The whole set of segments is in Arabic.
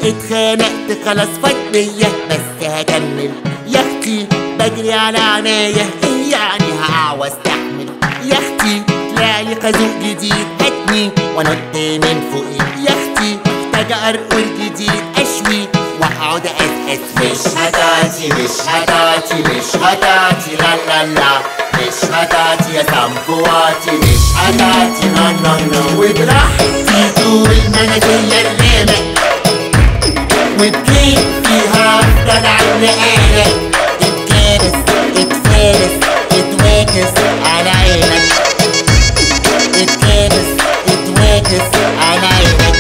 اتخانقت خلاص فضية بس هكمل يا اختي، بجري على عناية ايه يعني هقع واستحمل يا اختي، طلعلي خازوق جديد هاتني وانط من فوقي يا اختي، محتاجة ارقل جديد اشوي واقعد اسقس. مش هتعطي مش هتعطي مش هتعطي لا لا لا، مش هتعطي يا سامبواتي، مش هتعطي نو نو نو. وبراحتي طول ما انا جاية الرامق وبكيف فيها افضل عالنقالة، اتكابس اتفارس اتواكس على عينك، اتكابس اتواكس على عينك.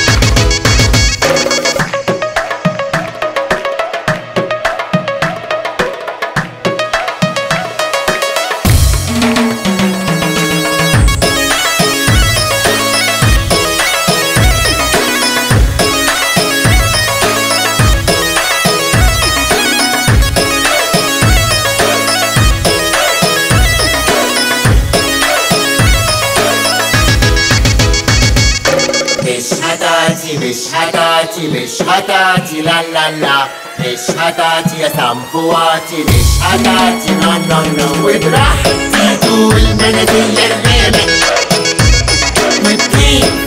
مش هتعطي مش هتعطي لا لا لا، مش هتعطي يا سامبواتي، مش هتعطي نو نو نو. وبراحتي طول ما انا جاية الرامق وبكيف